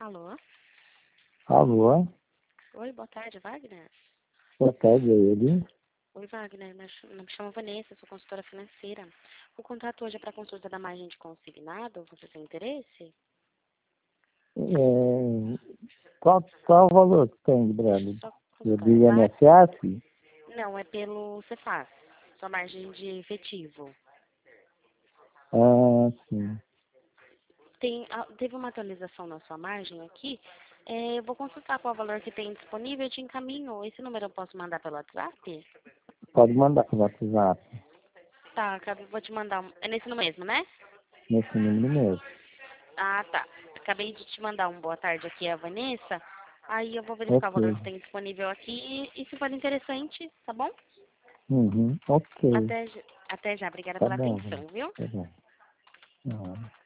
Alô? Alô? Oi, boa tarde, Wagner? Boa tarde, é ele? Oi, Wagner, me chamo Vanessa, sou consultora financeira. O contrato hoje é para consulta da margem de consignado, você tem interesse? Qual o valor que tem, Deixa eu Brando? só É colocar. do INSS? Não, é pelo Cefaz, sua margem de efetivo. Ah, sim. Teve uma atualização na sua margem aqui. Eu vou consultar qual o valor que tem disponível e te encaminho. Esse número eu posso mandar pelo WhatsApp? Pode mandar para o WhatsApp, Tá, vou te mandar. É nesse número mesmo, né? nesse número mesmo. Ah, tá. Acabei de te mandar um boa tarde aqui, a Vanessa. Aí eu vou verificar o valor Ok. que tem disponível aqui e se for interessante, tá bom? Ok. Até já. Obrigada Tá pela bom, atenção, Vanessa. viu? Tá bom. Ah.